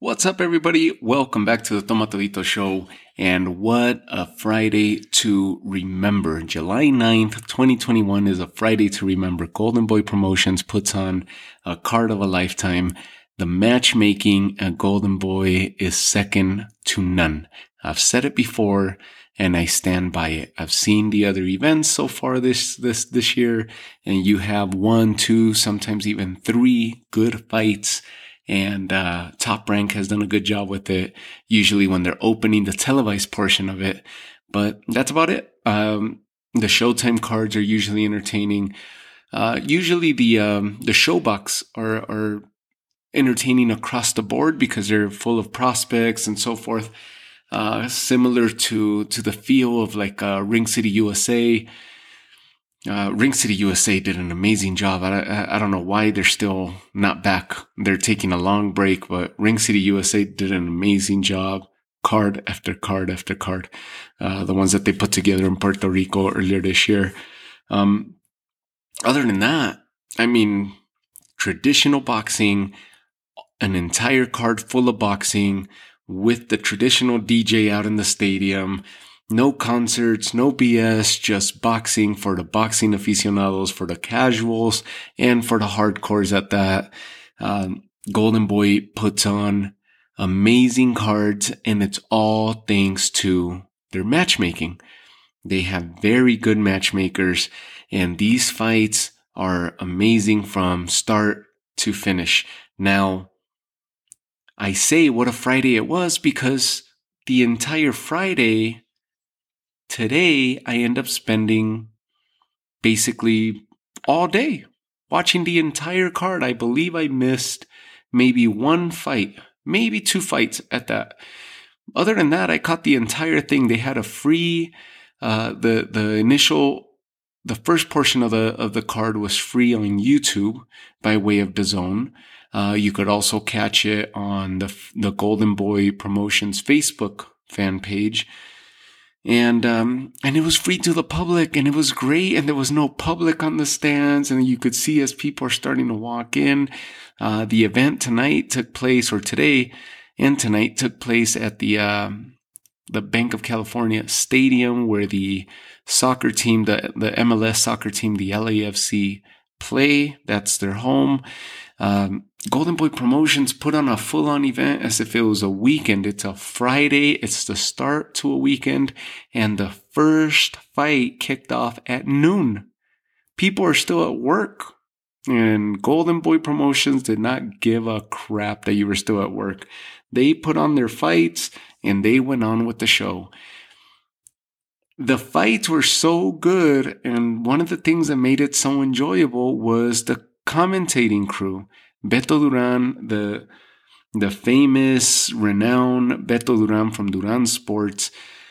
What's up, everybody? Welcome back to the Tomatolito Show. And what a Friday to remember. July 9th, 2021 is a Friday to remember. Golden Boy Promotions puts on a card of a lifetime. The matchmaking at Golden Boy is second to none. I've said it before and I stand by it. I've seen the other events so far this year, and you have 1, 2, sometimes even 3 good fights. And Top Rank has done a good job with it, usually when they're opening the televised portion of it. But that's about it. The Showtime cards are usually entertaining. Usually the Showbox are entertaining across the board because they're full of prospects and so forth. Similar to the feel of like Ring City USA. Ring City USA did an amazing job. I don't know why they're still not back. They're taking a long break, but Ring City USA did an amazing job. Card after card after card. The ones that they put together in Puerto Rico earlier this year. Other than that, I mean, traditional boxing, an entire card full of boxing with the traditional DJ out in the stadium. No concerts, no BS, just boxing for the boxing aficionados, for the casuals, and for the hardcores at that. Golden Boy puts on amazing cards, and it's all thanks to their matchmaking. They have very good matchmakers, and these fights are amazing from start to finish. Now, I say what a Friday it was because the entire Friday today, I end up spending basically all day watching the entire card. I believe I missed maybe 1 fight, maybe 2 fights at that. Other than that, I caught the entire thing. They had a free, the first portion of the card was free on YouTube by way of DAZN. You could also catch it on the Golden Boy Promotions Facebook fan page. And it was free to the public, and it was great. And there was no public on the stands, and you could see as people are starting to walk in. The event tonight took place, or today and tonight took place at the Bank of California Stadium, where the soccer team, the MLS soccer team, the LAFC play. That's their home. Golden Boy Promotions put on a full-on event as if it was a weekend. It's a Friday. It's the start to a weekend. And the first fight kicked off at noon. People are still at work. And Golden Boy Promotions did not give a crap that you were still at work. They put on their fights and they went on with the show. The fights were so good. And one of the things that made it so enjoyable was the commentating crew. Beto Duran, the famous, renowned Beto Duran from Duran Sports,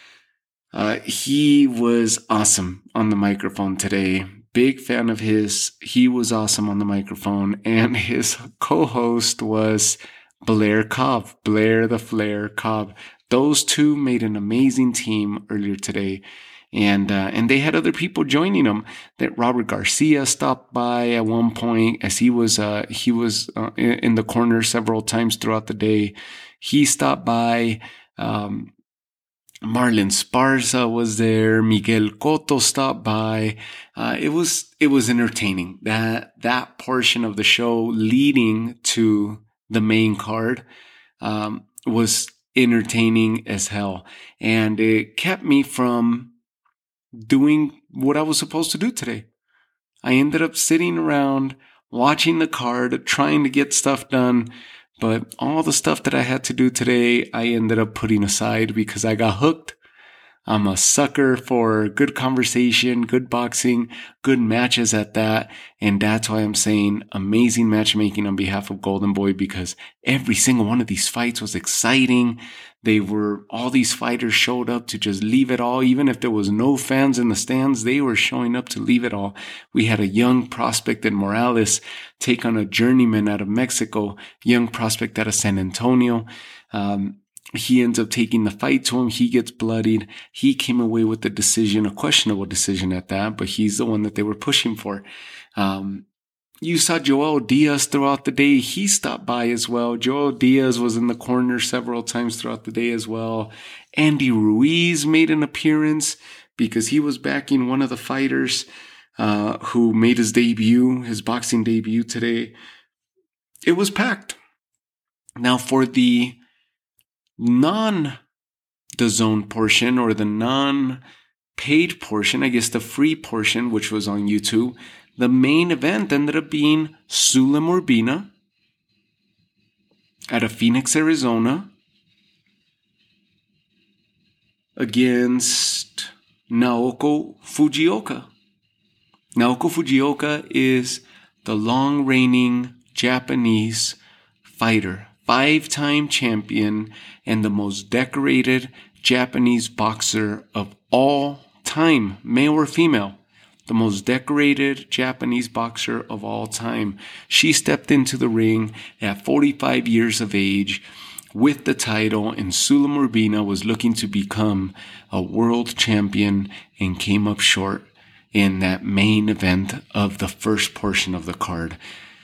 he was awesome on the microphone today. Big fan of his. He was awesome on the microphone. And his co-host was Blair Cobb, Blair the Flair Cobb. Those two made an amazing team earlier today. And they had other people joining them. That Robert Garcia stopped by at one point, as he was in the corner several times throughout the day. He stopped by. Marlon Sparza was there. Miguel Cotto stopped by. It was entertaining. That portion of the show leading to the main card was entertaining as hell, and it kept me from doing what I was supposed to do today. I ended up sitting around watching the card, trying to get stuff done, but all the stuff that I had to do today, I ended up putting aside because I got hooked. I'm a sucker for good conversation, good boxing, good matches at that. And that's why I'm saying amazing matchmaking on behalf of Golden Boy, because every single one of these fights was exciting. All these fighters showed up to just leave it all. Even if there was no fans in the stands, they were showing up to leave it all. We had a young prospect in Morales take on a journeyman out of Mexico, young prospect out of San Antonio. He ends up taking the fight to him. He gets bloodied. He came away with the decision, a questionable decision at that, but he's the one that they were pushing for. You saw Joel Diaz throughout the day. He stopped by as well. Joel Diaz was in the corner several times throughout the day as well. Andy Ruiz made an appearance because he was backing one of the fighters who made his boxing debut today. It was packed. Now for the non-DAZN portion, or the non-paid portion, I guess the free portion, which was on YouTube, the main event ended up being Sulen Urbina out of Phoenix, Arizona, against Naoko Fujioka. Naoko Fujioka is the long-reigning Japanese fighter, 5-time champion, and the most decorated Japanese boxer of all time, male or female. The most decorated Japanese boxer of all time. She stepped into the ring at 45 years of age with the title, and Sulen Urbina was looking to become a world champion and came up short in that main event of the first portion of the card.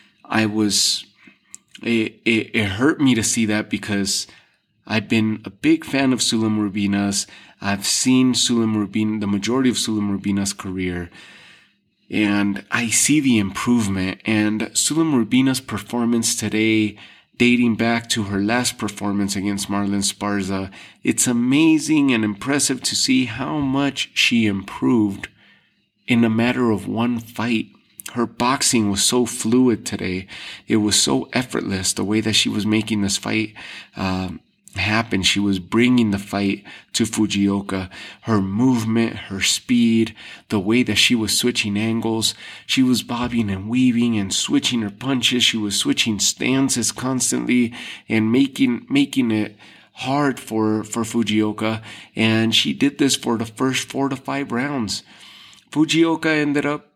It hurt me to see that because I've been a big fan of Sulen Urbina's. I've seen the majority of Sulen Urbina's career, and I see the improvement. And Sulen Urbina's performance today, dating back to her last performance against Marlen Esparza, it's amazing and impressive to see how much she improved in a matter of one fight. Her boxing was so fluid today. It was so effortless, the way that she was making this fight happen. She was bringing the fight to Fujioka. Her movement, her speed, the way that she was switching angles. She was bobbing and weaving and switching her punches. She was switching stances constantly and making it hard for Fujioka. And she did this for the first 4 to 5 rounds. Fujioka ended up,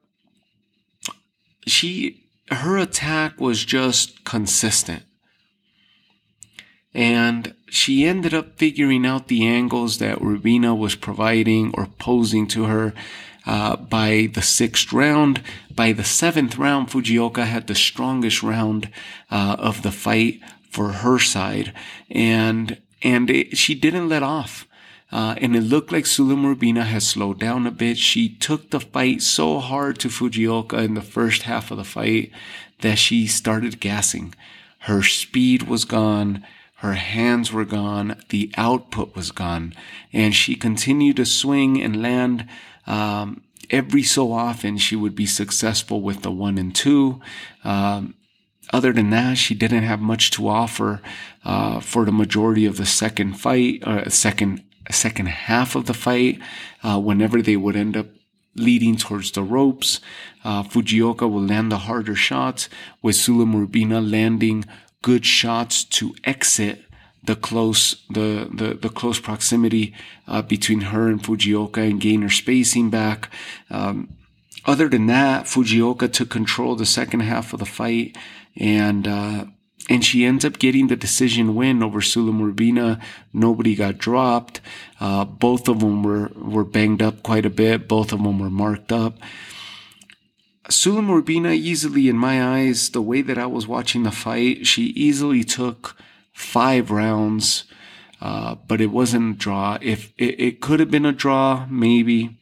her attack was just consistent. And she ended up figuring out the angles that Urbina was providing or posing to her by the 6th round. By the 7th round, Fujioka had the strongest round of the fight for her side. And she didn't let off. And it looked like Sulen Urbina had slowed down a bit. She took the fight so hard to Fujioka in the first half of the fight that she started gassing. Her speed was gone. Her hands were gone. The output was gone. And she continued to swing and land. Every so often, she would be successful with the 1 and 2. Other than that, she didn't have much to offer for the majority of the second half of the fight. Whenever they would end up leading towards the ropes, Fujioka would land the harder shots, with Sulen Urbina landing good shots to exit the close proximity between her and Fujioka and gain her spacing back. Other than that, Fujioka took control of the second half of the fight, and she ends up getting the decision win over Sulen Urbina. Nobody got dropped. Both of them were banged up quite a bit. Both of them were marked up. Sulen Urbina easily, in my eyes, the way that I was watching the fight, she easily took 5 rounds, but it wasn't a draw. If it could have been a draw, maybe.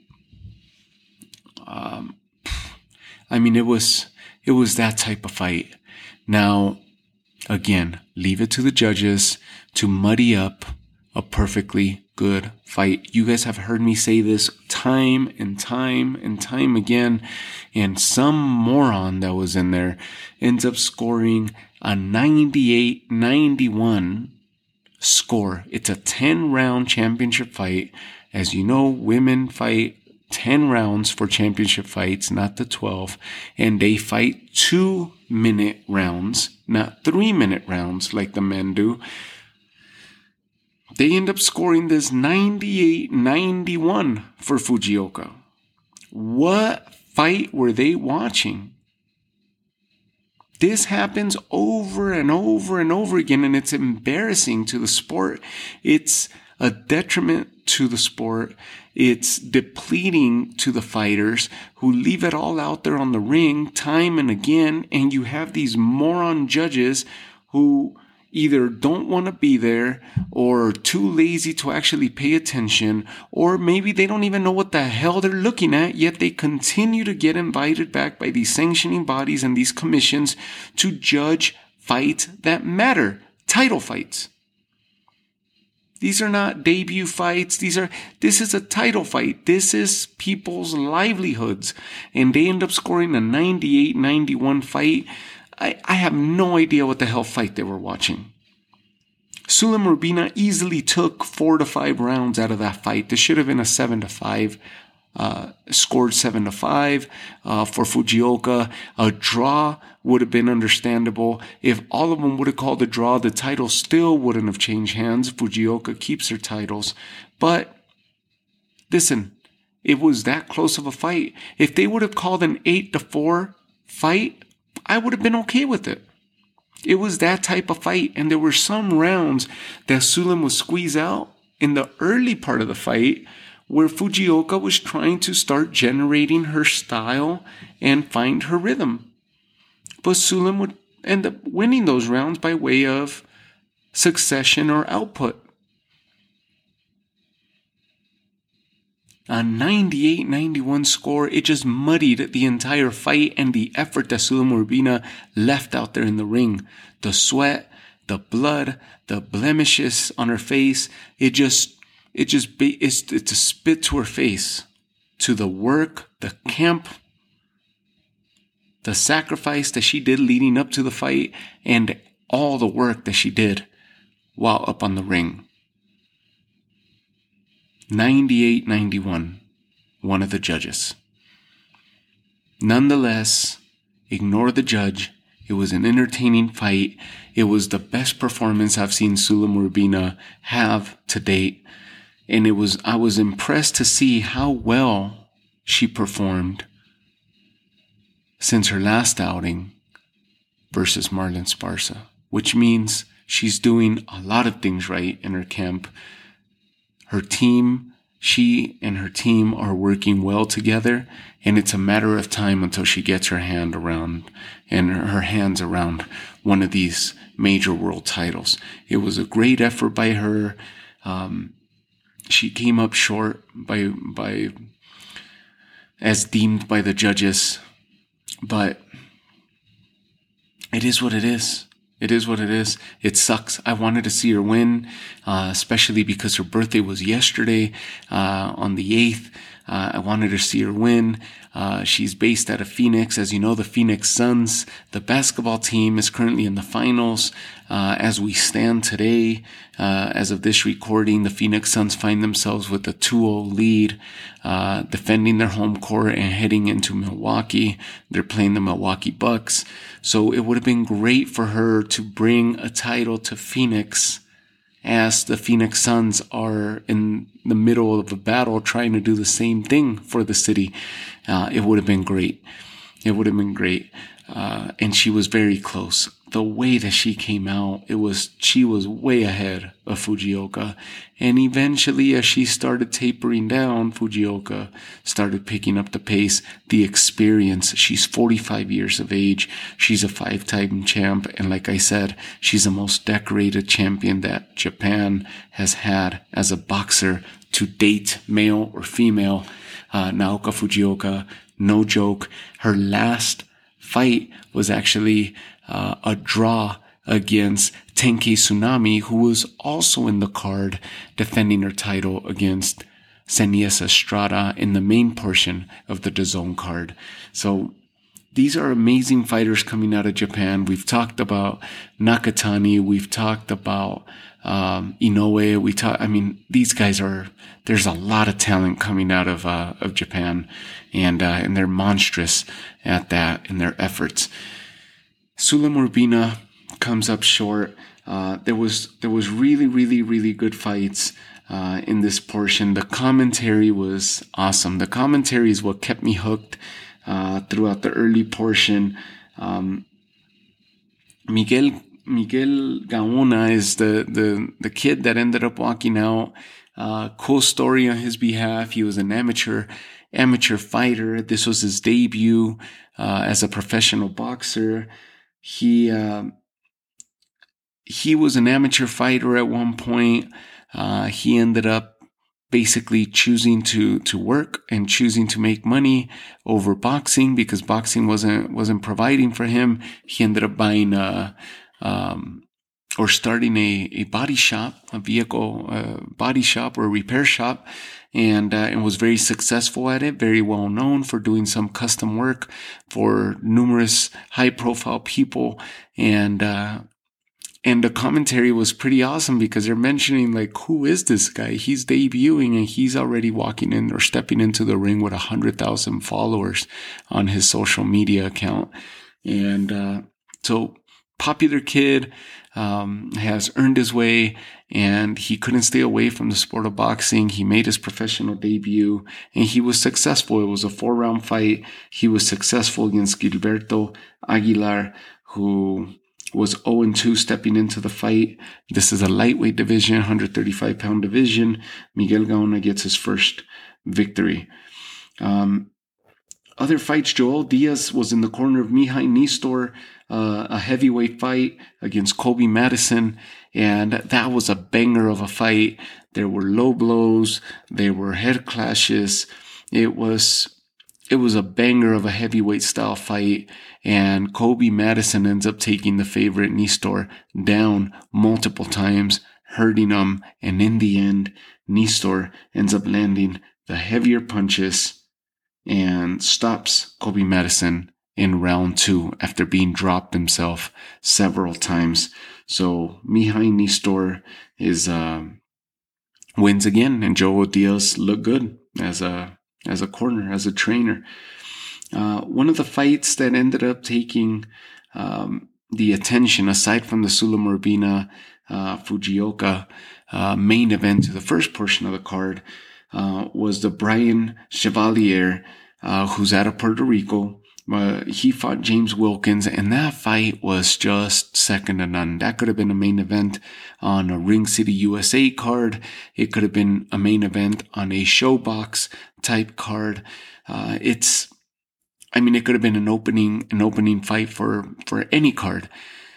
It was that type of fight. Now, again, leave it to the judges to muddy up a perfectly good fight. You guys have heard me say this time and time and time again, and some moron that was in there ends up scoring a 98-91 score. It's a 10-round championship fight. As you know, women fight 10 rounds for championship fights, not the 12, and they fight 2-minute rounds, not 3-minute rounds like the men do. They end up scoring this 98-91 for Fujioka. What fight were they watching? This happens over and over and over again, and it's embarrassing to the sport. It's a detriment to the sport. It's depleting to the fighters who leave it all out there on the ring time and again. And you have these moron judges who either don't want to be there or are too lazy to actually pay attention, or maybe they don't even know what the hell they're looking at, yet they continue to get invited back by these sanctioning bodies and these commissions to judge fights that matter, title fights. These are not debut fights. This is a title fight. This is people's livelihoods. And they end up scoring a 98-91 fight. I have no idea what the hell fight they were watching. Sulem Urbina easily took 4 to 5 rounds out of that fight. This should have been a 7-5. Scored 7-5 for Fujioka. A draw would have been understandable. If all of them would have called a draw, the title still wouldn't have changed hands. Fujioka keeps her titles. But listen, it was that close of a fight. If they would have called an 8-4 fight, I would have been okay with it. It was that type of fight. And there were some rounds that Sulem would squeeze out in the early part of the fight where Fujioka was trying to start generating her style and find her rhythm. But Sulem would end up winning those rounds by way of succession or output. A 98-91 score, it just muddied the entire fight and the effort that Sulem Urbina left out there in the ring. The sweat, the blood, the blemishes on her face, it's a spit to her face, to the work, the camp, the sacrifice that she did leading up to the fight, and all the work that she did while up on the ring. 98-91, one of the judges. Nonetheless, ignore the judge. It was an entertaining fight. It was the best performance I've seen Sulem Urbina have to date. And I was impressed to see how well she performed since her last outing versus Marlen Esparza, which means she's doing a lot of things right in her camp. She and her team are working well together, and it's a matter of time until she gets her hands around one of these major world titles. It was a great effort by her. She came up short by as deemed by the judges, but it is what it is. It is what it is. It sucks. I wanted to see her win, especially because her birthday was yesterday, on the 8th. I wanted to see her win. She's based out of Phoenix. As you know, the Phoenix Suns, the basketball team, is currently in the finals. As we stand today, as of this recording, the Phoenix Suns find themselves with a 2-0 lead, defending their home court and heading into Milwaukee. They're playing the Milwaukee Bucks. So it would have been great for her to bring a title to Phoenix, as the Phoenix Suns are in the middle of a battle trying to do the same thing for the city. It would have been great. It would have been great. And she was very close. The way that she came out, she was way ahead of Fujioka. And eventually, as she started tapering down, Fujioka started picking up the pace, the experience. She's 45 years of age. She's a 5-time champ. And like I said, she's the most decorated champion that Japan has had as a boxer to date, male or female. Naoka Fujioka, no joke. Her last fight was actually a draw against Tenkei Tsunami, who was also in the card defending her title against Seniesa Estrada in the main portion of the DAZN card. So these are amazing fighters coming out of Japan. We've talked about Nakatani. We've talked about Inoue. These guys there's a lot of talent coming out of Japan, and they're monstrous at that in their efforts. Sulem Urbina comes up short. There was really, really, really good fights in this portion. The commentary was awesome. The commentary is what kept me hooked throughout the early portion. Miguel Gaona is the kid that ended up walking out. Cool story on his behalf. He was an amateur fighter. This was his debut as a professional boxer. He was an amateur fighter at one point. He ended up basically choosing to work and choosing to make money over boxing because boxing wasn't providing for him. He ended up buying or starting a body shop, a vehicle body shop or a repair shop, and was very successful at it, very well known for doing some custom work for numerous high profile people. And the commentary was pretty awesome because they're mentioning, like, who is this guy? He's debuting and he's already walking in or stepping into the ring with 100,000 followers on his social media account. And so popular kid, has earned his way, and he couldn't stay away from the sport of boxing. He made his professional debut and he was successful. It was a 4-round fight. He was successful against Gilberto Aguilar, who was 0-2 stepping into the fight. This is a lightweight division, 135-pound division. Miguel Gaona gets his first victory. Other fights, Joel Diaz was in the corner of Mihai Nistor, a heavyweight fight against Colby Madison, and that was a banger of a fight. There were low blows, there were head clashes. It was a banger of a heavyweight style fight, and Colby Madison ends up taking the favorite Nistor down multiple times, hurting him, and in the end, Nistor ends up landing the heavier punches and stops Colby Madison in round 2 after being dropped himself several times. So Mihai Nistor wins again, and Joel Diaz looked good as a corner, as a trainer. One of the fights that ended up taking the attention, aside from the Suleiman Urbina Fujioka main event to the first portion of the card, was the Brian Chevalier, who's out of Puerto Rico. He fought James Wilkins, and that fight was just second to none. That could have been a main event on a Ring City USA card. It could have been a main event on a Showbox type card. It could have been an opening fight for any card.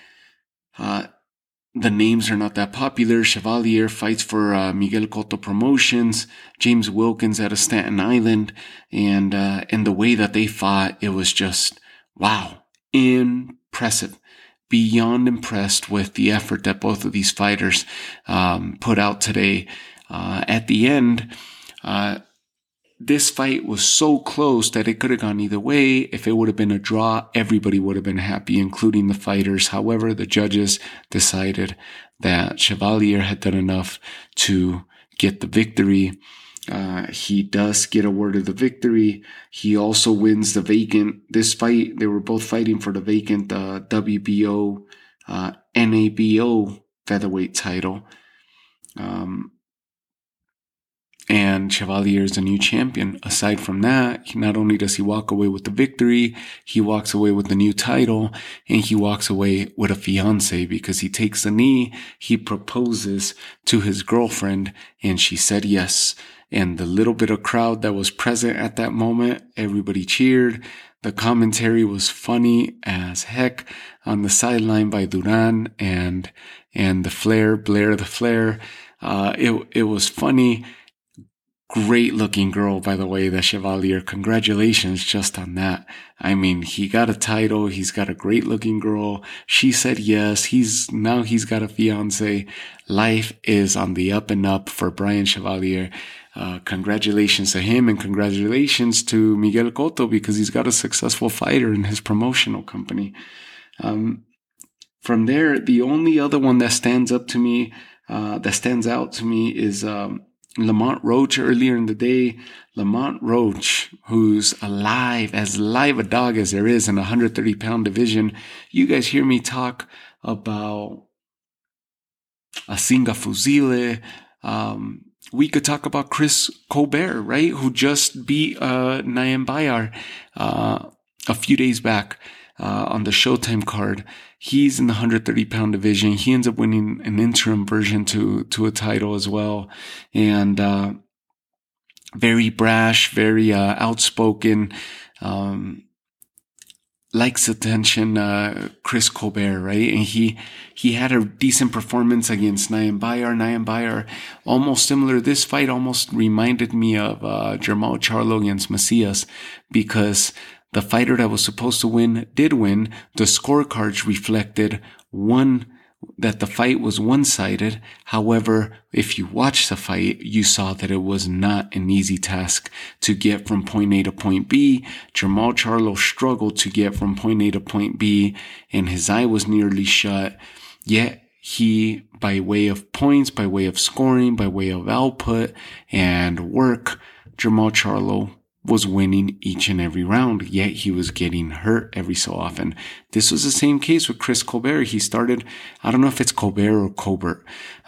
The names are not that popular. Chevalier fights for Miguel Cotto Promotions. James Wilkins out of Staten Island. And the way that they fought, it was just, wow, impressive. Beyond impressed with the effort that both of these fighters put out today. At the end, this fight was so close that it could have gone either way. If it would have been a draw, everybody would have been happy, including the fighters. However, the judges decided that Chevalier had done enough to get the victory. He does get awarded the victory. He also wins the vacant. This fight, they were both fighting for the vacant WBO, NABO featherweight title. And Chevalier is a new champion. Aside from that, not only does he walk away with the victory, he walks away with the new title, and he walks away with a fiance because he takes the knee, he proposes to his girlfriend, and she said yes. And the little bit of crowd that was present at that moment, everybody cheered. The commentary was funny as heck on the sideline by Duran and the Blair the Flair. It was funny. Great looking girl, by the way, the Chevalier. Congratulations just on that. I mean, he got a title. He's got a great looking girl. She said yes. He's got a fiance. Life is on the up and up for Brian Chevalier. Congratulations to him, and congratulations to Miguel Cotto, because he's got a successful fighter in his promotional company. From there, the only other one that stands out to me is, Lamont Roach earlier in the day. Lamont Roach, who's as live a dog as there is in a 130-pound division. You guys hear me talk about Asinga Fuzile. We could talk about Chris Colbert, right? Who just beat Nayan Bayar a few days back. on the Showtime card. He's in the 130-pound division. He ends up winning an interim version to a title as well. And very brash, very outspoken, likes attention, Chris Colbert, right? And he had a decent performance against Nayan Bayar. Nayan Bayar, almost similar. This fight almost reminded me of Jermall Charlo against Macias, because the fighter that was supposed to win did win. The scorecards reflected that the fight was one-sided. However, if you watch the fight, you saw that it was not an easy task to get from point A to point B. Jermall Charlo struggled to get from point A to point B, and his eye was nearly shut. Yet he, by way of points, by way of scoring, by way of output and work, Jermall Charlo was winning each and every round, yet he was getting hurt every so often. This was the same case with Chris Colbert. He started, I don't know if it's Colbert or Colbert.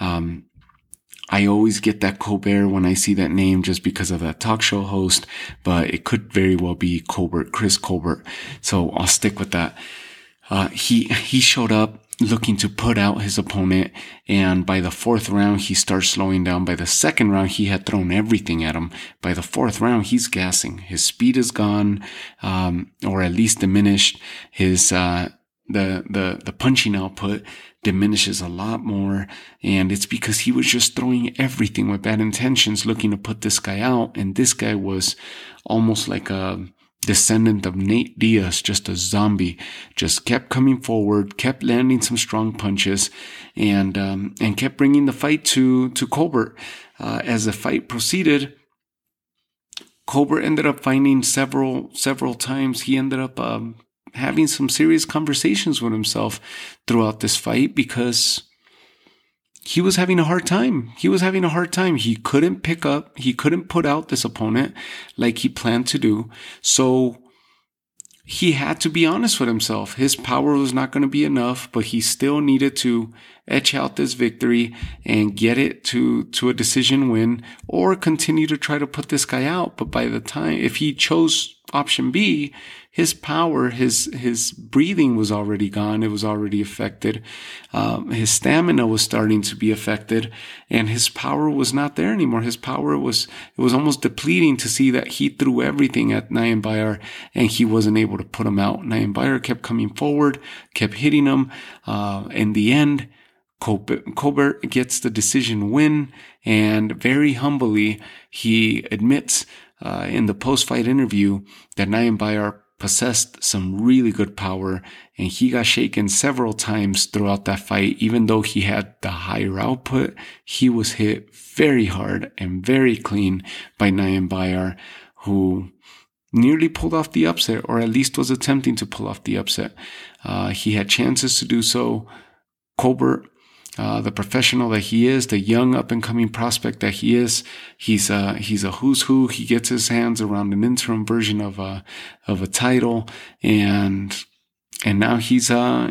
I always get that Colbert when I see that name just because of that talk show host, but it could very well be Colbert, Chris Colbert. So I'll stick with that. He showed up looking to put out his opponent, and by the fourth round, he starts slowing down. By the second round, he had thrown everything at him. By the fourth round, he's gassing. His speed is gone, or at least diminished. His, the punching output diminishes a lot more, and it's because he was just throwing everything with bad intentions, looking to put this guy out, and this guy was almost like a descendant of Nate Diaz, just a zombie, just kept coming forward, kept landing some strong punches, and kept bringing the fight to Colbert. As the fight proceeded, Colbert ended up finding several times. He ended up having some serious conversations with himself throughout this fight, because he was having a hard time. He couldn't pick up, he couldn't put out this opponent like he planned to do. So he had to be honest with himself. His power was not going to be enough, but he still needed to etch out this victory and get it to a decision win, or continue to try to put this guy out. But by the time, if he chose option B, his power, his breathing was already gone. It was already affected. His stamina was starting to be affected, and his power was not there anymore. His power was almost depleting, to see that he threw everything at Nayan Bayar and he wasn't able to put him out. Nayan Bayar kept coming forward, kept hitting him. In the end, Colbert gets the decision win, and very humbly, he admits in the post-fight interview that Nayan Bayar possessed some really good power, and he got shaken several times throughout that fight. Even though he had the higher output, he was hit very hard and very clean by Nayan Bayar, who nearly pulled off the upset, or at least was attempting to pull off the upset. He had chances to do so. Colbert, the professional that he is, the young up-and-coming prospect that he is, he's a who's who. He gets his hands around an interim version of a title, and now he's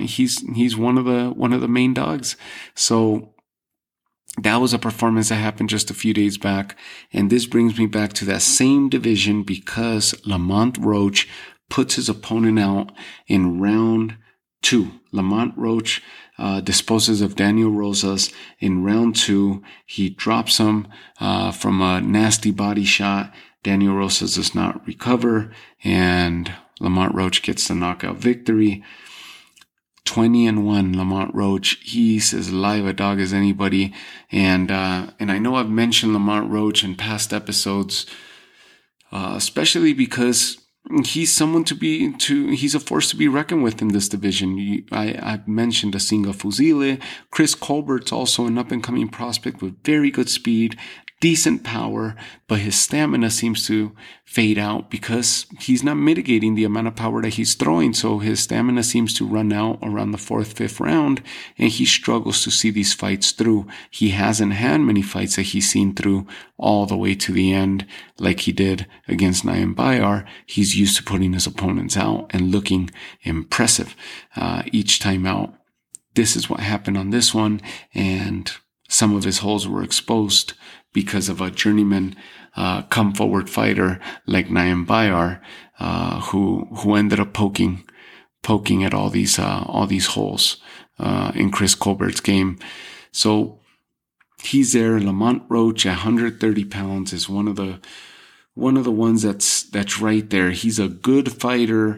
one of the main dogs. So that was a performance that happened just a few days back, and this brings me back to that same division, because Lamont Roach puts his opponent out in round 2. Lamont Roach disposes of Daniel Rosas in round 2. He drops him from a nasty body shot. Daniel Rosas does not recover, and Lamont Roach gets the knockout victory. 20-1, Lamont Roach. He's as live a dog as anybody, and I know I've mentioned Lamont Roach in past episodes, especially because he's someone he's a force to be reckoned with in this division. I've mentioned Asinga Fuzile. Chris Colbert's also an up-and-coming prospect with very good speed, decent power, but his stamina seems to fade out because he's not mitigating the amount of power that he's throwing. So his stamina seems to run out around the 4th, 5th round, and he struggles to see these fights through. He hasn't had many fights that he's seen through all the way to the end like he did against Nayan Bayar. He's used to putting his opponents out and looking impressive each time out. This is what happened on this one, and some of his holes were exposed because of a journeyman come forward fighter like Nayan Bayar, who ended up poking poking at all these holes in Chris Colbert's game. So he's there. Lamont Roach at 130 pounds is one of the ones that's right there. He's a good fighter,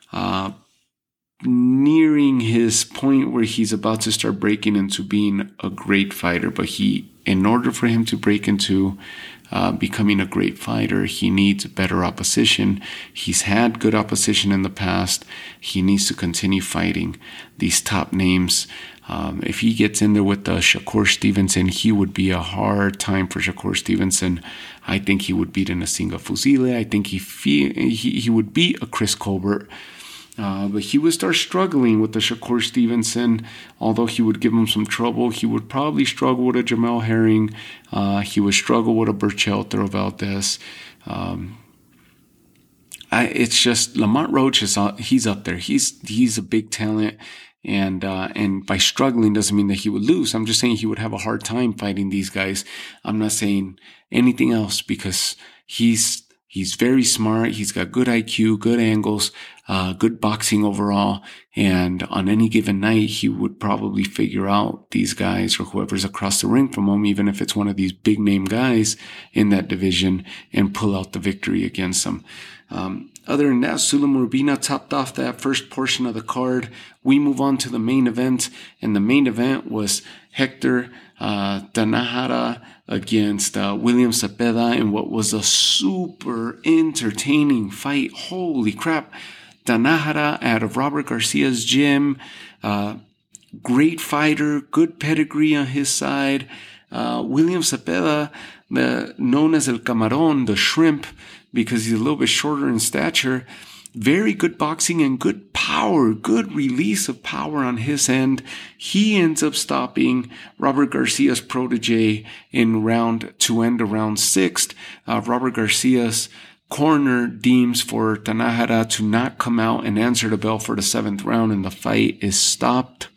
nearing his point where he's about to start breaking into being a great fighter. But in order for him to break into becoming a great fighter, he needs better opposition. He's had good opposition in the past. He needs to continue fighting these top names. If he gets in there with the Shakur Stevenson, he would be a hard time for Shakur Stevenson. I think he would beat Nasinga Fuzile. I think he would beat a Chris Colbert. But he would start struggling with the Shakur Stevenson. Although he would give him some trouble, he would probably struggle with a Jamel Herring. He would struggle with a Berchelt Valdez. It's just Lamont Roach he's up there. He's a big talent. And by struggling doesn't mean that he would lose. I'm just saying he would have a hard time fighting these guys. I'm not saying anything else because he's very smart. He's got good IQ, good angles, good boxing overall. And on any given night, he would probably figure out these guys or whoever's across the ring from him, even if it's one of these big name guys in that division, and pull out the victory against them. Other than that, Suleiman Urbina topped off that first portion of the card. We move on to the main event, and the main event was Hector Tanajara against William Cepeda in what was a super entertaining fight. Holy crap. Tanajara out of Robert Garcia's gym. Great fighter, good pedigree on his side. William Cepeda, known as El Camarón, the shrimp, because he's a little bit shorter in stature. Very good boxing and good power, good release of power on his end. He ends up stopping Robert Garcia's protege to end around 6th. Robert Garcia's corner deems for Tanajara to not come out and answer the bell for the 7th round, and the fight is stopped.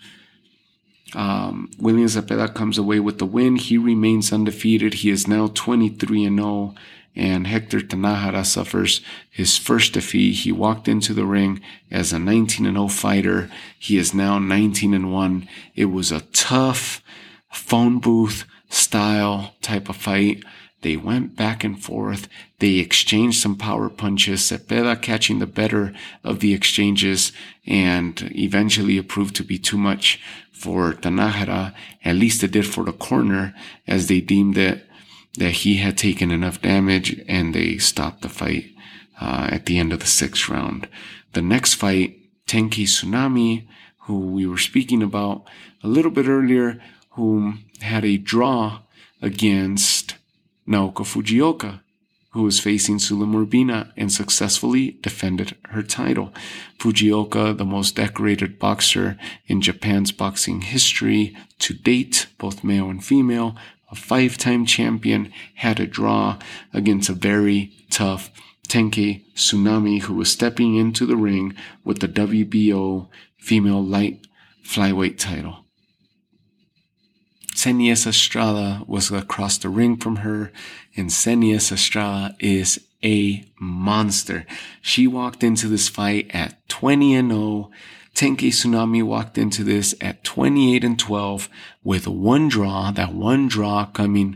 William Cepeda comes away with the win. He remains undefeated. He is now 23-0. And Hector Tanajara suffers his first defeat. He walked into the ring as a 19-0 fighter. He is now 19-1. It was a tough phone booth style type of fight. They went back and forth. They exchanged some power punches, Cepeda catching the better of the exchanges, and eventually it proved to be too much for Tanajara. At least it did for the corner, as they deemed it that he had taken enough damage, and they stopped the fight at the end of the 6th round. The next fight, Tenki Tsunami, who we were speaking about a little bit earlier, who had a draw against Naoko Fujioka, who was facing Suleiman Urbina and successfully defended her title. Fujioka, the most decorated boxer in Japan's boxing history to date, both male and female, a 5-time champion, had a draw against a very tough Tenki Tsunami, who was stepping into the ring with the WBO female light flyweight title. Xenies Estrada was across the ring from her, and Xenies Estrada is a monster. She walked into this fight at 20-0. Tenki Tsunami walked into this at 28-12 with one draw. That one draw coming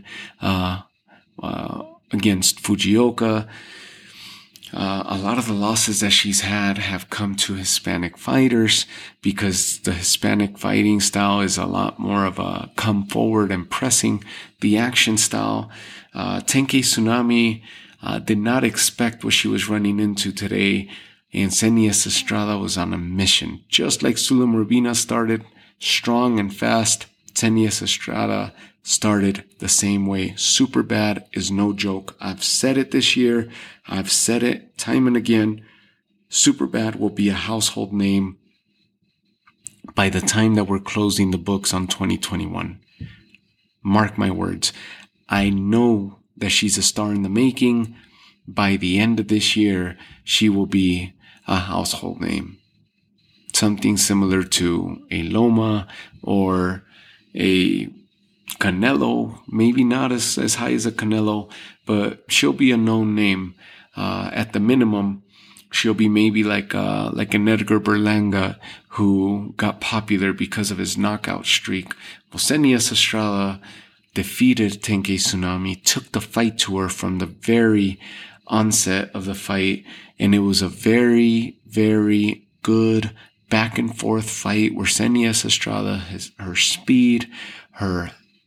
against Fujioka. A lot of the losses that she's had have come to Hispanic fighters, because the Hispanic fighting style is a lot more of a come forward and pressing the action style. Tenki Tsunami did not expect what she was running into today, and Xenies Estrada was on a mission. Just like Suleiman Urbina started strong and fast, Xenies Estrada started the same way. Super Bad is no joke. I've said it this year. I've said it time and again. Super Bad will be a household name by the time that we're closing the books on 2021. Mark my words. I know that she's a star in the making. By the end of this year, she will be a household name. Something similar to a Loma or a Canelo, maybe not as high as a Canelo, but she'll be a known name. At the minimum, she'll be maybe like an Edgar Berlanga who got popular because of his knockout streak. Well, Senias Estrada defeated Tenkei Tsunami, took the fight to her from the very onset of the fight, and it was a very, very good back and forth fight where Senias Estrada, her speed, her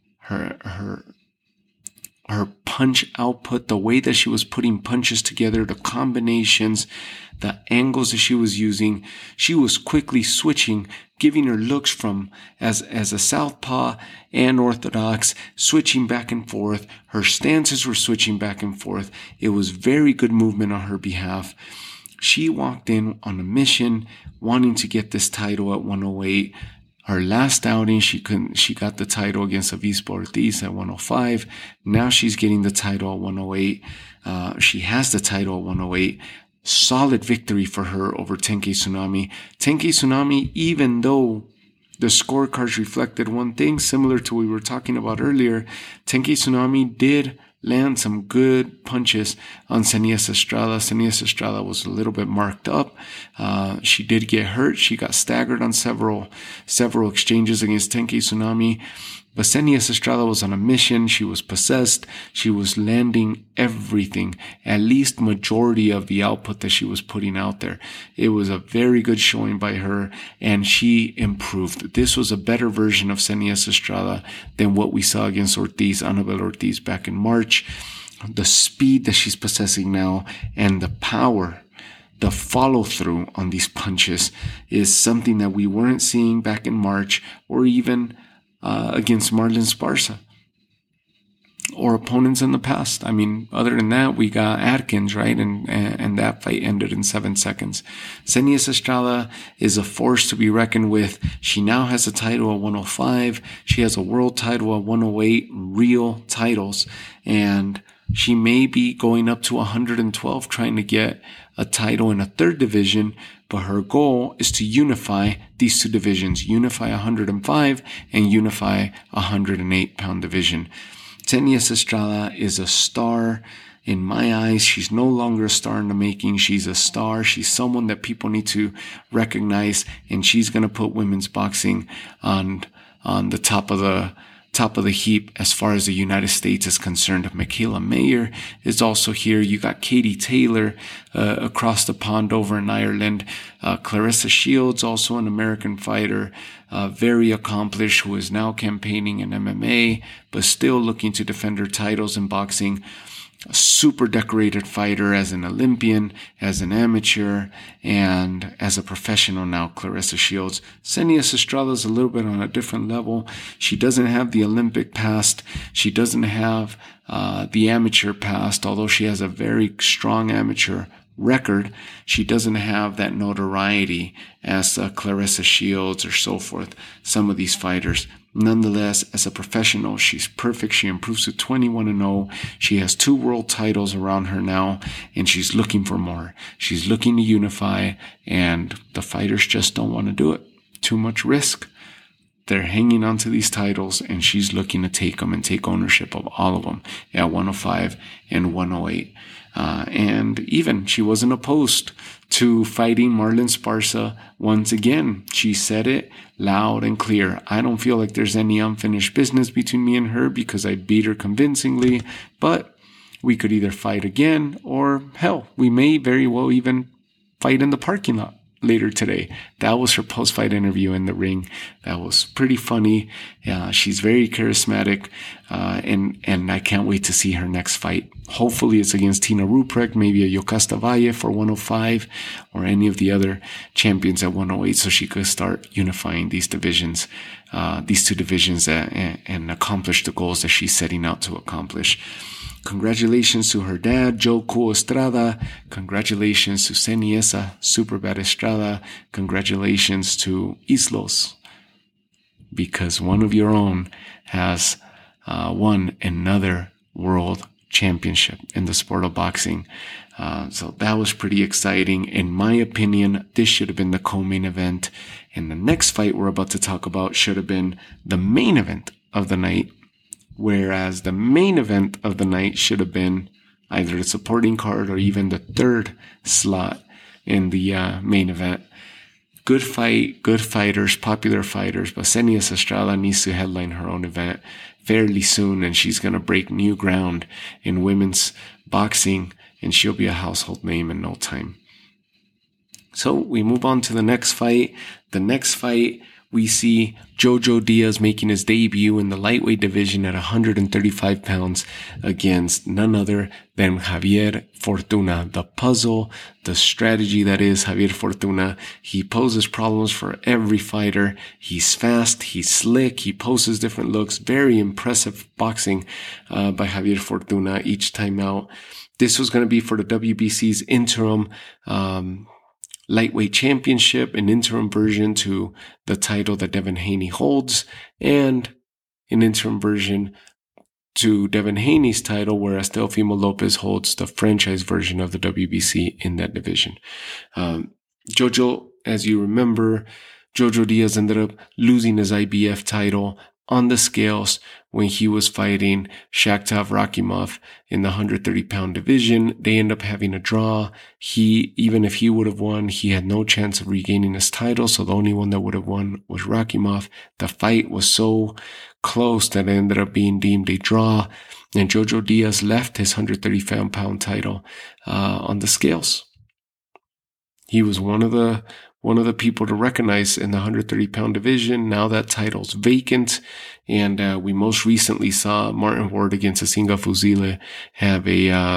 punch output, the way that she was putting punches together, the combinations, the angles that she was using, she was quickly switching, giving her looks from as a southpaw and orthodox, switching back and forth. Her stances were switching back and forth. It was very good movement on her behalf. She walked in on a mission, wanting to get this title at 108. Her last outing, she got the title against Avispa Ortiz at 105. Now she's getting the title at 108. She has the title at 108. Solid victory for her over Tenkei Tsunami. Tenkei Tsunami, even though the scorecards reflected one thing, similar to what we were talking about earlier, Tenkei Tsunami did land some good punches on Senias Estrada. Senias Estrada was a little bit marked up. She did get hurt. She got staggered on several exchanges against Tenkei Tsunami. But Senias Estrada was on a mission. She was possessed. She was landing everything, at least majority of the output that she was putting out there. It was a very good showing by her, and she improved. This was a better version of Senias Estrada than what we saw against Anabel Ortiz back in March. The speed that she's possessing now and the power, the follow through on these punches is something that we weren't seeing back in March or even against Marlen Esparza or opponents in the past. I mean, other than that, we got Atkins, right? And that fight ended in 7 seconds. Senias Estrada is a force to be reckoned with. She now has a title at 105. She has a world title at 108, real titles. And she may be going up to 112 trying to get a title in a third division, but her goal is to unify these two divisions, unify 105 and unify 108-pound division. Senias Estrada is a star. In my eyes, she's no longer a star in the making. She's a star. She's someone that people need to recognize, and she's going to put women's boxing on the top of the heap as far as the United States is concerned. Michaela Mayer is also here. You got Katie Taylor across the pond over in Ireland. Claressa Shields, also an American fighter, very accomplished, who is now campaigning in MMA, but still looking to defend her titles in boxing. A super decorated fighter as an Olympian, as an amateur, and as a professional now, Claressa Shields. Senias Estrada is a little bit on a different level. She doesn't have the Olympic past. She doesn't have the amateur past, although she has a very strong amateur record. She doesn't have that notoriety as Claressa Shields or so forth, some of these fighters. Nonetheless, as a professional, she's perfect. She improves to 21-0. She has 2 world titles around her now, and she's looking for more. She's looking to unify, and the fighters just don't want to do it. Too much risk. They're hanging on to these titles, and she's looking to take them and take ownership of all of them at 105 and 108. And even she wasn't opposed to fighting Marlen Esparza once again. She said it loud and clear. I don't feel like there's any unfinished business between me and her because I beat her convincingly, but we could either fight again or hell, we may very well even fight in the parking lot later today. That was her post-fight interview in the ring. That was pretty funny. She's very charismatic, and I can't wait to see her next fight. Hopefully it's against Tina Ruprecht, maybe a Yokasta Valle for 105, or any of the other champions at 108, so she could start unifying these divisions, these two divisions, and accomplish the goals that she's setting out to accomplish. Congratulations to her dad, Joe Cool Estrada. Congratulations to Seniesa Superbad Estrada. Congratulations to Islos, because one of your own has won another world championship in the sport of boxing. So that was pretty exciting. In my opinion, this should have been the co-main event. And the next fight we're about to talk about should have been the main event of the night. Whereas the main event of the night should have been either the supporting card or even the third slot in the main event. Good fight, good fighters, popular fighters, but Senias Estrada needs to headline her own event fairly soon, and she's going to break new ground in women's boxing, and she'll be a household name in no time. So we move on to the next fight. The next fight, we see Jojo Diaz making his debut in the lightweight division at 135 pounds against none other than Javier Fortuna. The puzzle, the strategy that is Javier Fortuna. He poses problems for every fighter. He's fast, he's slick, he poses different looks. Very impressive boxing by Javier Fortuna each time out. This was going to be for the WBC's interim lightweight championship, an interim version to the title that Devin Haney holds, and an interim version to Devin Haney's title, whereas Teofimo Lopez holds the franchise version of the WBC in that division. Jojo, as you remember, Jojo Diaz ended up losing his IBF title on the scales when he was fighting Shakhtar Rakimov in the 130-pound division. They end up having a draw. Even if he would have won, he had no chance of regaining his title, so the only one that would have won was Rakimov. The fight was so close that it ended up being deemed a draw, and Jojo Diaz left his 130-pound title on the scales. He was one of the people to recognize in the 130-pound division. Now that title's vacant, and we most recently saw Martin Ward against Asinga Fuzile have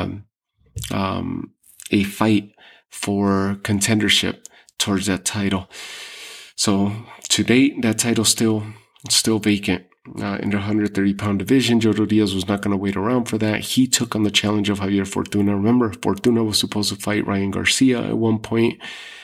a fight for contendership towards that title. So to date, that title's still vacant. In the 130-pound division, Jojo Diaz was not going to wait around for that. He took on the challenge of Javier Fortuna. Remember, Fortuna was supposed to fight Ryan Garcia at one point.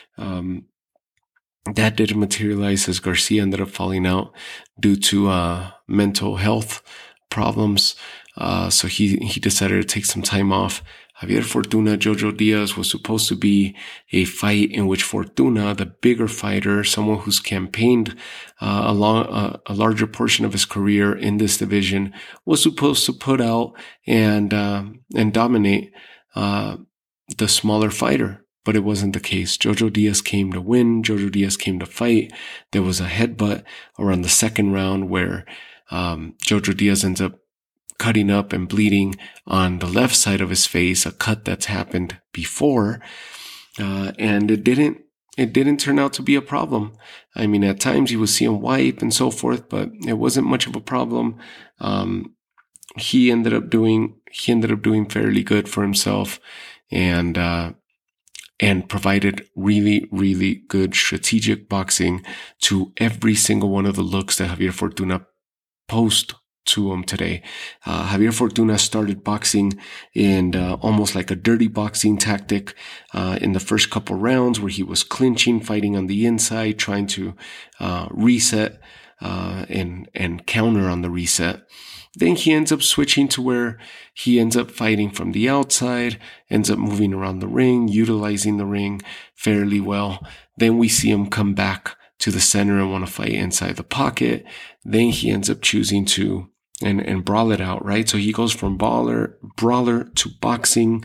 That didn't materialize as Garcia ended up falling out due to mental health problems. So he decided to take some time off. Javier Fortuna, Jojo Diaz was supposed to be a fight in which Fortuna, the bigger fighter, someone who's campaigned a larger portion of his career in this division, was supposed to put out and dominate the smaller fighter. But it wasn't the case. Jojo Diaz came to win. Jojo Diaz came to fight. There was a headbutt around the second round where Jojo Diaz ends up cutting up and bleeding on the left side of his face, a cut that's happened before. And it didn't turn out to be a problem. I mean, at times he was seeing white and so forth, but it wasn't much of a problem. He ended up doing fairly good for himself, and provided really, really good strategic boxing to every single one of the looks that Javier Fortuna posed to him today. Javier Fortuna started boxing in almost like a dirty boxing tactic in the first couple rounds, where he was clinching, fighting on the inside, trying to reset and counter on the reset. Then he ends up switching to where he ends up fighting from the outside, ends up moving around the ring, utilizing the ring fairly well. Then we see him come back to the center and want to fight inside the pocket. Then he ends up choosing to and brawl it out, right? So he goes from brawler to boxing,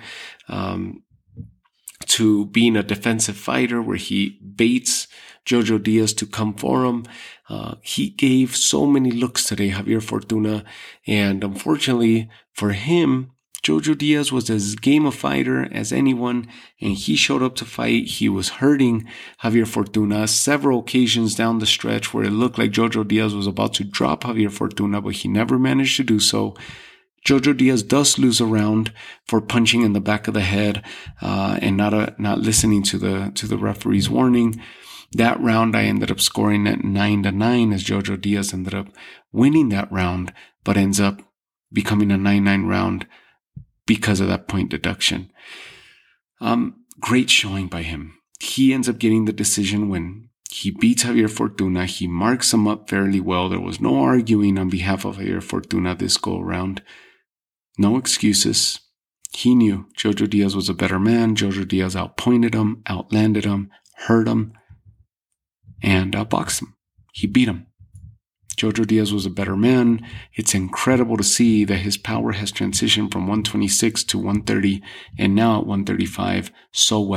to being a defensive fighter where he baits Jojo Diaz to come for him. He gave so many looks today, Javier Fortuna, and unfortunately for him, Jojo Diaz was as game a fighter as anyone, and he showed up to fight. He was hurting Javier Fortuna several occasions down the stretch where it looked like Jojo Diaz was about to drop Javier Fortuna, but he never managed to do so. Jojo Diaz does lose a round for punching in the back of the head and not listening to the referee's warning. That round I ended up scoring at 9-9 as Jojo Diaz ended up winning that round, but ends up becoming a 9-9 round because of that point deduction. Great showing by him. He ends up getting the decision win. He beats Javier Fortuna. He marks him up fairly well. There was no arguing on behalf of Javier Fortuna this go around. No excuses. He knew Jojo Diaz was a better man. Jojo Diaz outpointed him, outlanded him, hurt him, and outboxed him. He beat him. Jojo Diaz was a better man. It's incredible to see that his power has transitioned from 126 to 130 and now at 135 so well.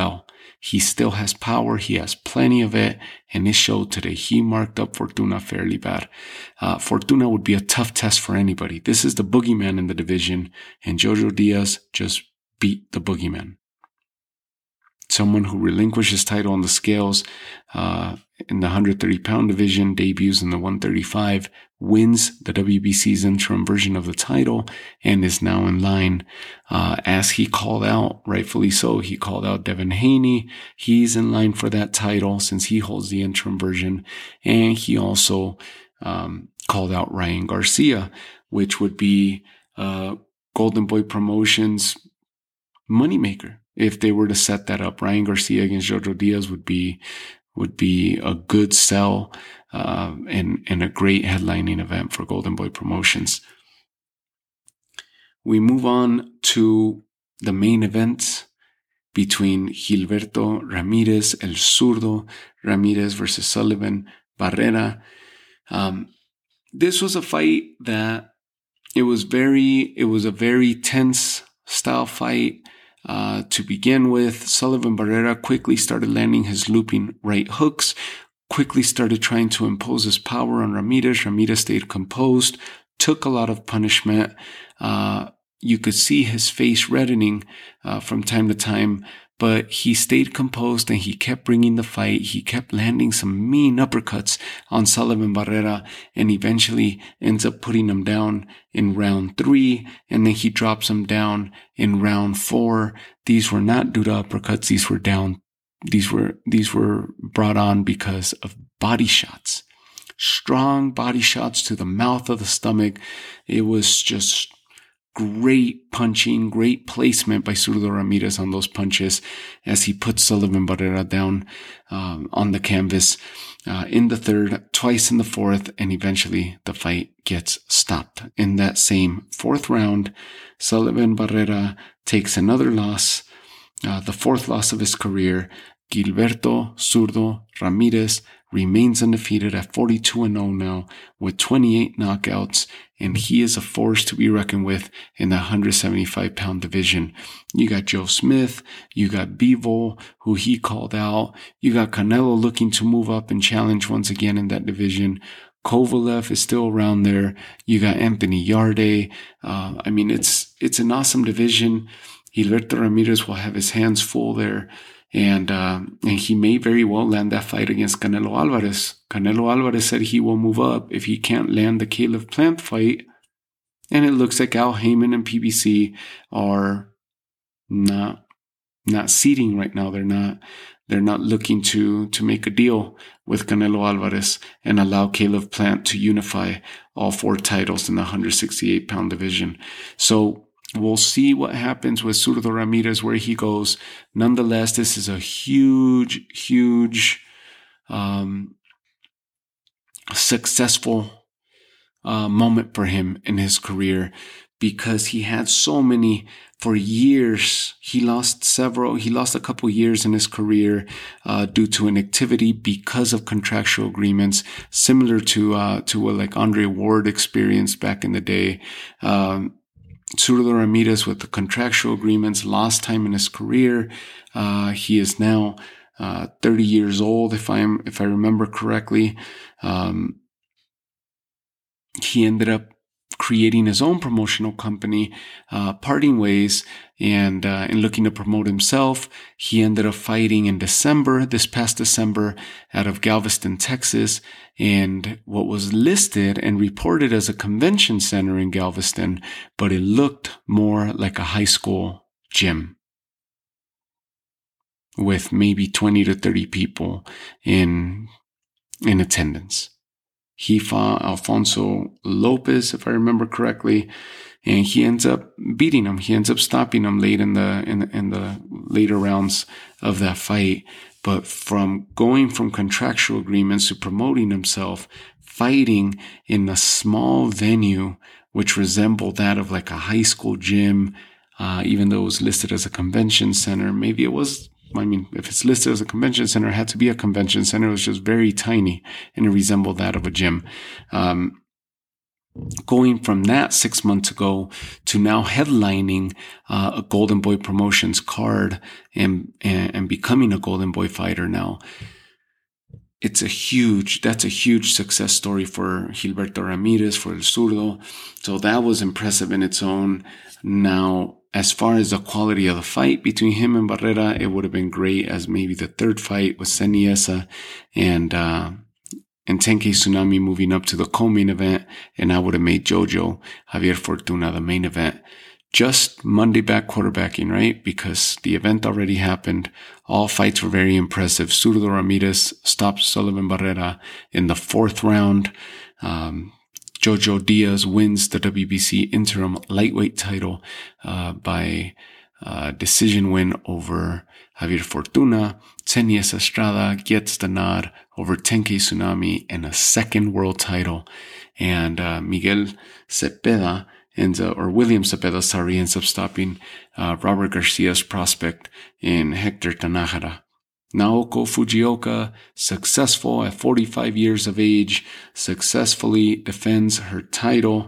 He still has power. He has plenty of it. And it showed today. He marked up Fortuna fairly bad. Fortuna would be a tough test for anybody. This is the boogeyman in the division. And Jojo Diaz just beat the boogeyman. Someone who relinquished his title on the scales in the 130-pound division, debuts in the 135, wins the WBC's interim version of the title, and is now in line. As he called out, rightfully so, he called out Devin Haney. He's in line for that title since he holds the interim version. And he also called out Ryan Garcia, which would be Golden Boy Promotions' moneymaker. If they were to set that up, Ryan Garcia against Jojo Diaz would be a good sell and a great headlining event for Golden Boy Promotions. We move on to the main event between Gilberto Ramirez, El Zurdo Ramirez versus Sullivan Barrera. This was a fight that it was a very tense style fight. To begin with, Sullivan Barrera quickly started landing his looping right hooks, quickly started trying to impose his power on Ramirez. Ramirez stayed composed, took a lot of punishment. You could see his face reddening from time to time, but he stayed composed and he kept bringing the fight. He kept landing some mean uppercuts on Sullivan Barrera and eventually ends up putting him down in round 3, and then he drops him down in round 4. These were not due to uppercuts. These were brought on because of body shots. Strong body shots to the mouth of the stomach. It was just great punching, great placement by Zurdo Ramirez on those punches as he put Sullivan Barrera down on the canvas in the 3rd, twice in the 4th, and eventually the fight gets stopped. In that same 4th round, Sullivan Barrera takes another loss, the 4th loss of his career. Gilberto Zurdo Ramirez remains undefeated at 42-0 now with 28 knockouts, and he is a force to be reckoned with in the 175-pound division. You got Joe Smith, you got Bivol, who he called out, you got Canelo looking to move up and challenge once again in that division. Kovalev is still around there. You got Anthony Yarde. It's an awesome division. Gilberto Ramirez will have his hands full there. And he may very well land that fight against Canelo Alvarez. Canelo Alvarez said he will move up if he can't land the Caleb Plant fight. And it looks like Al Heyman and PBC are not seeding right now. They're not looking to make a deal with Canelo Alvarez and allow Caleb Plant to unify all 4 titles in the 168-pound division. So we'll see what happens with Zurdo Ramirez, where he goes. Nonetheless, this is a huge successful moment for him in his career, because he had so many for years. He lost a couple years in his career due to inactivity because of contractual agreements, similar to what like Andre Ward experienced back in the day. Zurdo Ramirez, with the contractual agreements, lost time in his career. He is now 30 years old, if I remember correctly. He ended up creating his own promotional company, parting ways, and looking to promote himself. He ended up fighting in this past December, out of Galveston, Texas, and what was listed and reported as a convention center in Galveston, but it looked more like a high school gym with maybe 20 to 30 people in attendance. He fought Alfonso Lopez, if I remember correctly, and he ends up beating him. He ends up stopping him late in the later rounds of that fight. But from going from contractual agreements to promoting himself, fighting in a small venue, which resembled that of like a high school gym, even though it was listed as a convention center, maybe it was. If it's listed as a convention center, it had to be a convention center. It was just very tiny, and it resembled that of a gym. going from that 6 months ago to now headlining a Golden Boy Promotions card and becoming a Golden Boy fighter now. That's a huge success story for Gilberto Ramirez, for El Zurdo. So that was impressive in its own. Now, as far as the quality of the fight between him and Barrera, it would have been great as maybe the third fight with Seniesa and Tenkei Tsunami moving up to the co-main event, and I would have made Jojo Javier Fortuna the main event. Just Monday back quarterbacking, right? Because the event already happened. All fights were very impressive. Zurdo Ramirez stopped Sullivan Barrera in the 4th round. Jojo Diaz wins the WBC interim lightweight title by decision win over Javier Fortuna. Seniesa Estrada gets the nod over Tenkei Tsunami and a second world title. And Miguel Cepeda William Cepeda, ends up stopping Robert Garcia's prospect in Hector Tanajara. Naoko Fujioka, successful at 45 years of age, successfully defends her title,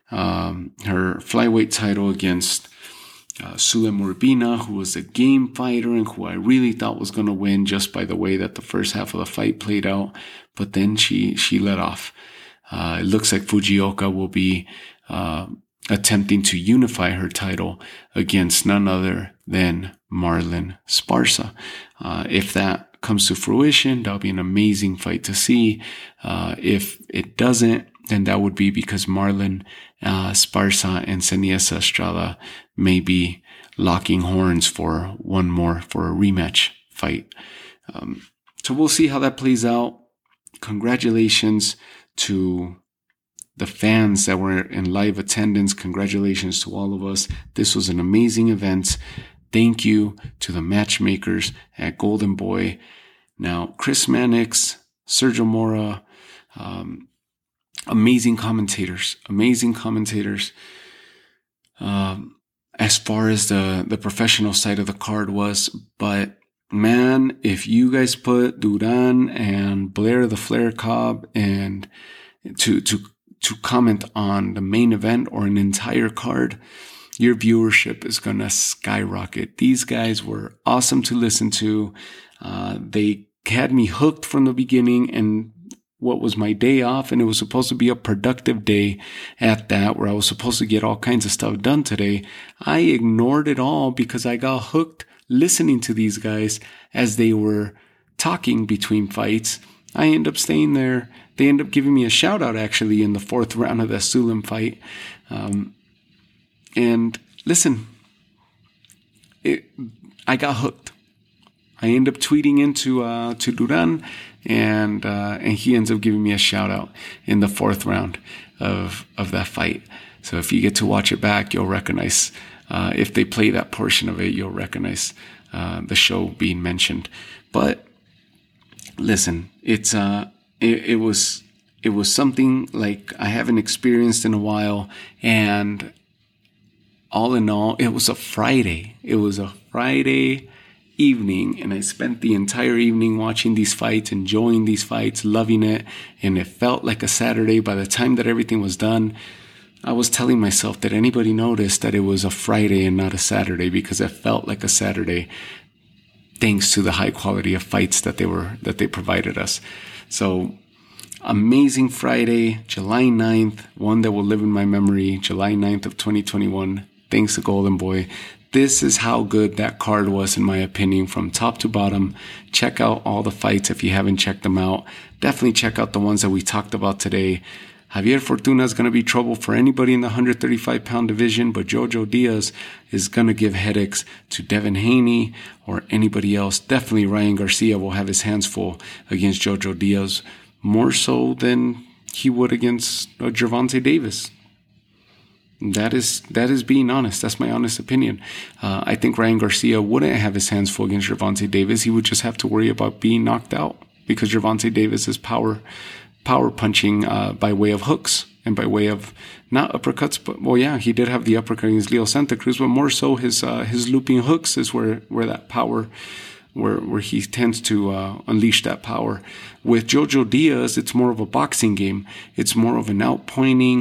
her flyweight title against Sule Murbina, who was a game fighter and who I really thought was going to win just by the way that the first half of the fight played out. But then she let off. It looks like Fujioka will be attempting to unify her title against none other than Marlen Esparza. If that comes to fruition, that'll be an amazing fight to see. If it doesn't, then that would be because Marlen Esparza and Seniesa Estrada may be locking horns for a rematch fight. So we'll see how that plays out. Congratulations to the fans that were in live attendance. Congratulations to all of us. This was an amazing event. Thank you to the matchmakers at Golden Boy. Now, Chris Mannix, Sergio Mora, amazing commentators. As far as the professional side of the card was, but man, if you guys put Duran and Blair the Flair Cobb and to comment on the main event or an entire card, your viewership is going to skyrocket. These guys were awesome to listen to. They had me hooked from the beginning, and what was my day off, and it was supposed to be a productive day at that, where I was supposed to get all kinds of stuff done today. I ignored it all because I got hooked listening to these guys as they were talking between fights. I end up staying there. They end up giving me a shout out actually in the 4th round of the Sulim fight. And listen, I got hooked. I end up tweeting into to Duran, and he ends up giving me a shout out in the 4th round of that fight. So if you get to watch it back, you'll recognize, if they play that portion of it, you'll recognize the show being mentioned. But listen, it was something like I haven't experienced in a while, and all in all, it was a Friday. It was a Friday evening, and I spent the entire evening watching these fights, enjoying these fights, loving it, and it felt like a Saturday. By the time that everything was done, I was telling myself, did anybody notice that it was a Friday and not a Saturday? Because it felt like a Saturday, thanks to the high quality of fights that they provided us. So amazing Friday, July 9th, one that will live in my memory, July 9th of 2021. Thanks to Golden Boy. This is how good that card was, in my opinion, from top to bottom. Check out all the fights if you haven't checked them out. Definitely check out the ones that we talked about today. Javier Fortuna is going to be trouble for anybody in the 135-pound division, but Jojo Diaz is going to give headaches to Devin Haney or anybody else. Definitely Ryan Garcia will have his hands full against Jojo Diaz, more so than he would against Gervonta Davis. That is being honest. That's my honest opinion. I think Ryan Garcia wouldn't have his hands full against Gervonta Davis. He would just have to worry about being knocked out, because Gervonta Davis is power punching by way of hooks and by way of not uppercuts, but well, yeah, he did have the uppercut against Leo Santa Cruz, but more so his looping hooks is where that power, where he tends to unleash that power. With Jojo Diaz, it's more of a boxing game. It's more of an outpointing,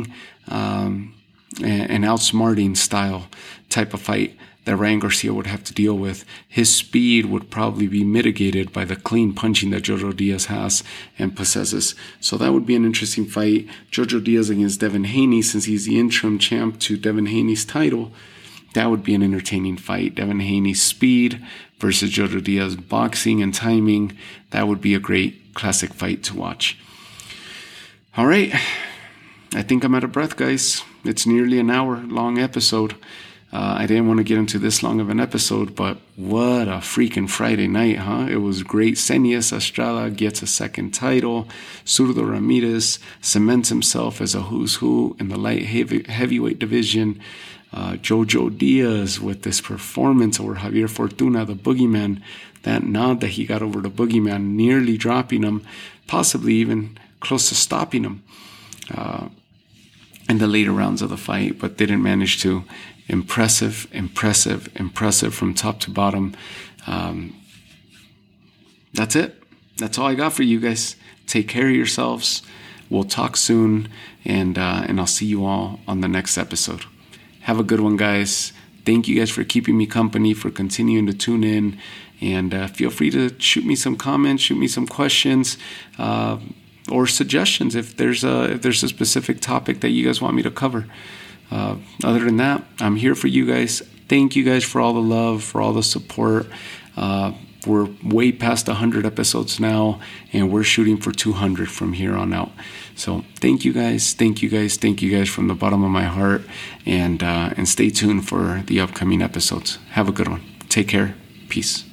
an outsmarting style type of fight that Ryan Garcia would have to deal with. His speed would probably be mitigated by the clean punching that Jojo Diaz has and possesses. So that would be an interesting fight. Jojo Diaz against Devin Haney, since he's the interim champ to Devin Haney's title. That would be an entertaining fight. Devin Haney's speed versus Jojo Diaz boxing and timing. That would be a great classic fight to watch. All right. I think I'm out of breath, guys. It's nearly an hour-long episode. I didn't want to get into this long of an episode, but what a freaking Friday night, huh? It was great. Senias Estrada gets a second title. Zurdo Ramirez cements himself as a who's who in the light heavyweight division. Jojo Diaz with this performance over Javier Fortuna, the boogeyman. That nod that he got over the boogeyman, nearly dropping him, possibly even close to stopping him in the later rounds of the fight, but didn't manage to. Impressive from top to bottom. That's it. That's all I got for you guys. Take care of yourselves. We'll talk soon, and I'll see you all on the next episode. Have a good one, guys. Thank you guys for keeping me company, for continuing to tune in, and feel free to shoot me some comments, shoot me some questions, or suggestions if there's a specific topic that you guys want me to cover. Other than that, I'm here for you guys. Thank you guys for all the love, for all the support. We're way past 100 episodes now, and we're shooting for 200 from here on out. So thank you guys from the bottom of my heart, and stay tuned for the upcoming episodes. Have a good one. Take care. Peace.